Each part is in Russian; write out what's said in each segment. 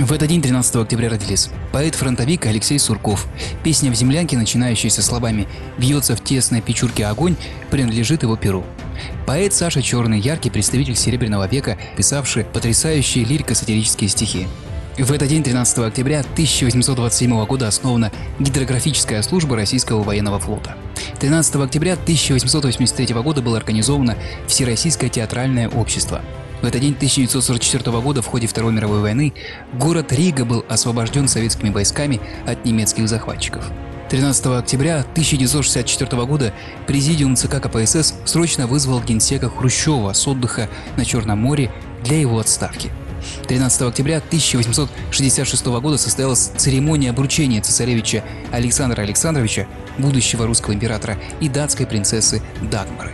В этот день, 13 октября, родились поэт-фронтовик Алексей Сурков. Песня «В землянке», начинающаяся словами «Бьется в тесной печурке огонь», принадлежит его перу. Поэт Саша Черный – яркий представитель Серебряного века, писавший потрясающие лирико-сатирические стихи. В этот день, 13 октября 1827 года, основана гидрографическая служба Российского военного флота. 13 октября 1883 года было организовано Всероссийское театральное общество. В этот день 1944 года в ходе Второй мировой войны город Рига был освобожден советскими войсками от немецких захватчиков. 13 октября 1964 года Президиум ЦК КПСС срочно вызвал генсека Хрущева с отдыха на Черном море для его отставки. 13 октября 1866 года состоялась церемония обручения цесаревича Александра Александровича, будущего русского императора, и датской принцессы Дагмары.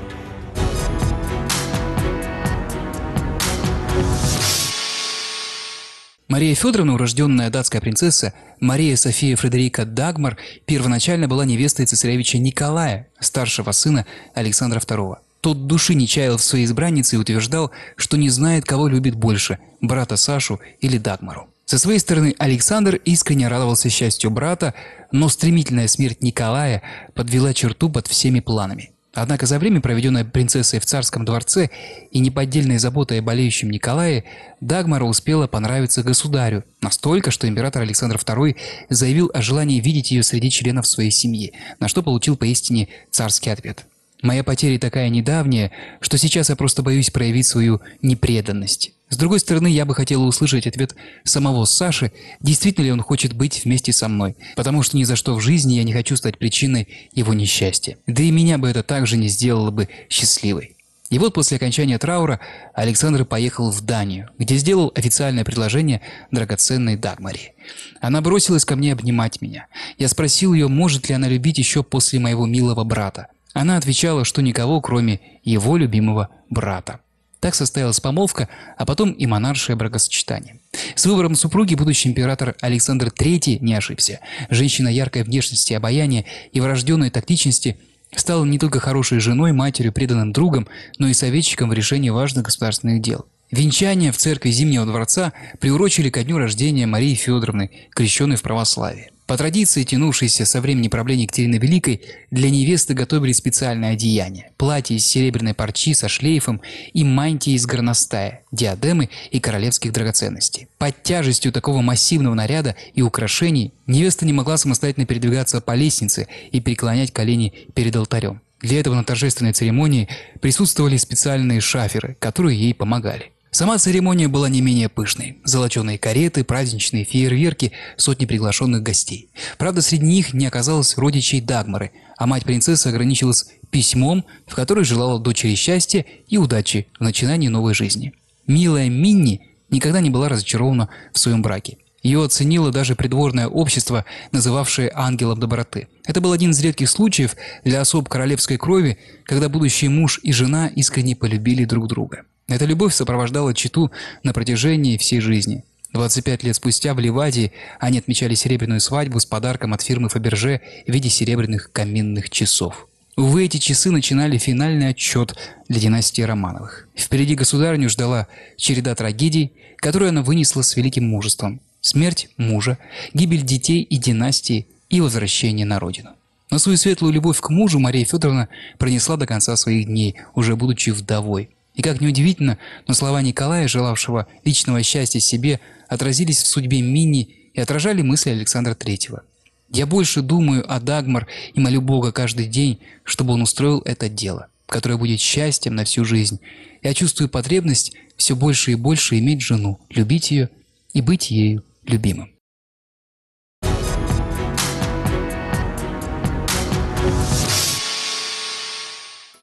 Мария Федоровна, урожденная датская принцесса Мария София Фредерика Дагмар, первоначально была невестой цесаревича Николая, старшего сына Александра II. Тот души не чаял в своей избраннице и утверждал, что не знает, кого любит больше – брата Сашу или Дагмару. Со своей стороны Александр искренне радовался счастью брата, но стремительная смерть Николая подвела черту под всеми планами. Однако за время, проведенное принцессой в царском дворце и неподдельной заботой о болеющем Николае, Дагмара успела понравиться государю, настолько, что император Александр II заявил о желании видеть ее среди членов своей семьи, на что получил поистине царский ответ. «Моя потеря такая недавняя, что сейчас я просто боюсь проявить свою непреданность». С другой стороны, я бы хотела услышать ответ самого Саши, действительно ли он хочет быть вместе со мной, потому что ни за что в жизни я не хочу стать причиной его несчастья. Да и меня бы это также не сделало бы счастливой. И вот после окончания траура Александр поехал в Данию, где сделал официальное предложение драгоценной Дагмаре. Она бросилась ко мне обнимать меня. Я спросил ее, может ли она любить еще после моего милого брата. Она отвечала, что никого, кроме его любимого брата. Так состоялась помолвка, а потом и монаршее бракосочетание. С выбором супруги будущий император Александр III не ошибся. Женщина яркой внешности, обаяния и врожденной тактичности стала не только хорошей женой, матерью, преданным другом, но и советчиком в решении важных государственных дел. Венчание в церкви Зимнего дворца приурочили ко дню рождения Марии Федоровны, крещенной в православии. По традиции, тянувшейся со времени правления Екатерины Великой, для невесты готовили специальное одеяние – платье из серебряной парчи со шлейфом и мантии из горностая, диадемы и королевских драгоценностей. Под тяжестью такого массивного наряда и украшений невеста не могла самостоятельно передвигаться по лестнице и преклонять колени перед алтарем. Для этого на торжественной церемонии присутствовали специальные шаферы, которые ей помогали. Сама церемония была не менее пышной. Золоченые кареты, праздничные фейерверки, сотни приглашенных гостей. Правда, среди них не оказалось родичей Дагмары, а мать принцессы ограничилась письмом, в котором желала дочери счастья и удачи в начинании новой жизни. Милая Минни никогда не была разочарована в своем браке. Ее оценило даже придворное общество, называвшее ангелом доброты. Это был один из редких случаев для особ королевской крови, когда будущий муж и жена искренне полюбили друг друга. Эта любовь сопровождала чету на протяжении всей жизни. 25 лет спустя в Ливадии они отмечали серебряную свадьбу с подарком от фирмы Фаберже в виде серебряных каминных часов. Увы, эти часы начинали финальный отчет для династии Романовых. Впереди государыню ждала череда трагедий, которую она вынесла с великим мужеством. Смерть мужа, гибель детей и династии и возвращение на родину. Но свою светлую любовь к мужу Мария Федоровна пронесла до конца своих дней, уже будучи вдовой. И как ни удивительно, но слова Николая, желавшего личного счастья себе, отразились в судьбе Минни и отражали мысли Александра III. «Я больше думаю о Дагмар и молю Бога каждый день, чтобы он устроил это дело, которое будет счастьем на всю жизнь. Я чувствую потребность все больше и больше иметь жену, любить ее и быть ею любимым».